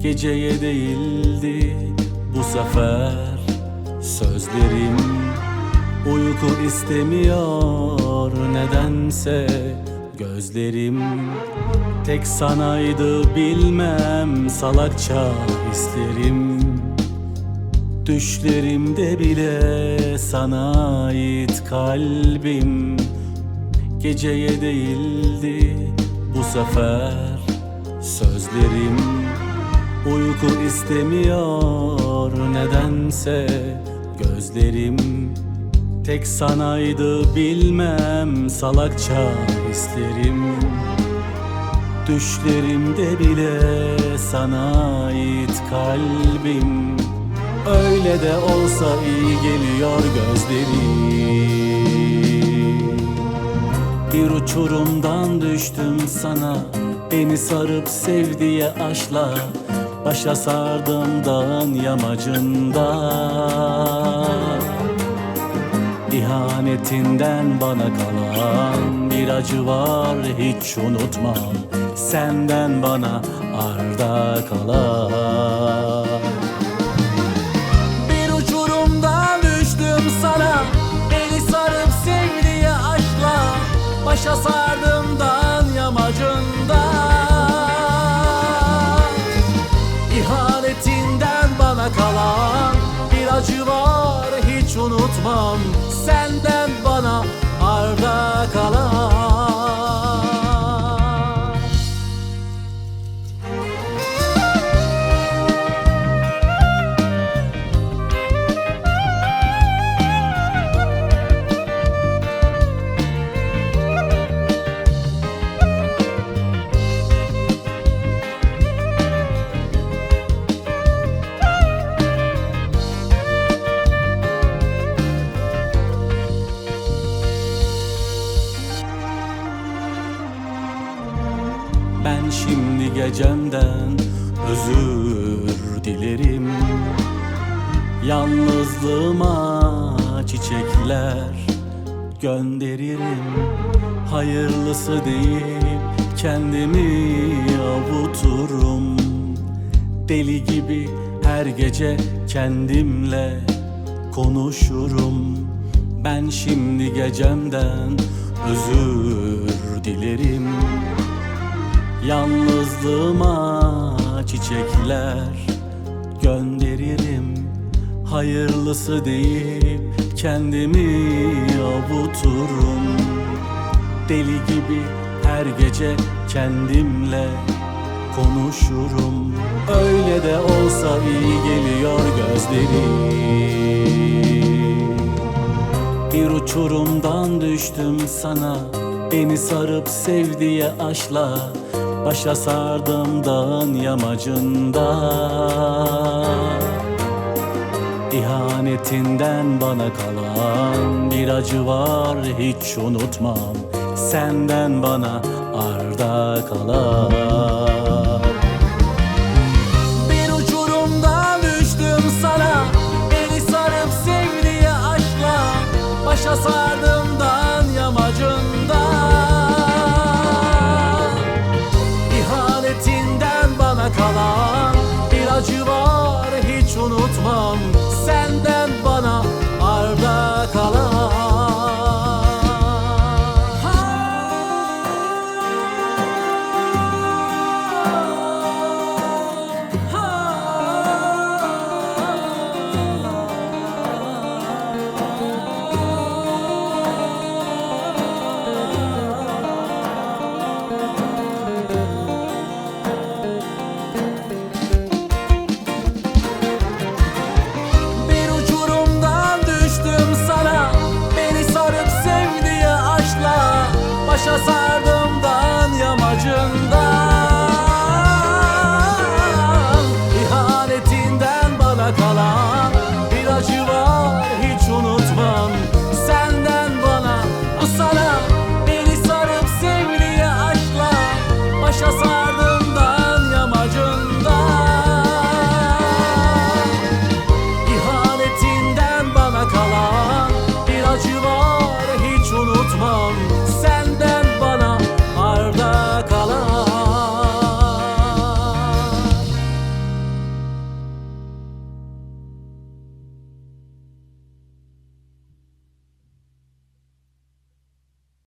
Geceye değildi bu sefer sözlerim. Uyku istemiyor nedense gözlerim. Tek sanaydı bilmem salakça hislerim. Düşlerimde bile sana ait kalbim. Geceye değildi bu sefer sözlerim. Uyku istemiyor nedense gözlerim. Tek sanaydı bilmem salakça hislerim. Düşlerimde bile sana ait kalbim. Öyle de olsa iyi geliyor gözlerim. Bir uçurumdan düştüm sana, beni sarıp sevdiye aşkla. Başa sardım dağın yamacında. İhanetinden bana kalan bir acı var, hiç unutmam. Senden bana arda kalan. Bir uçurumdan düştüm sana, beni sarıp sevdiye aşkla. Başa sardım dağın yamacında. İhanetinden bana kalan bir acı var, hiç unutmam. Senden bana arda kalan. Ben şimdi gecemden özür dilerim. Yalnızlığıma çiçekler gönderirim. Hayırlısı deyip kendimi avuturum. Deli gibi her gece kendimle konuşurum. Ben şimdi gecemden özür dilerim. Yalnızlığıma çiçekler gönderirim. Hayırlısı deyip kendimi avuturum. Deli gibi her gece kendimle konuşurum. Öyle de olsa iyi geliyor gözlerim. Bir uçurumdan düştüm sana, beni sarıp sevdiye aşkla. Başa sardım dağın yamacında. İhanetinden bana kalan bir acı var, hiç unutmam. Senden bana arda kalan.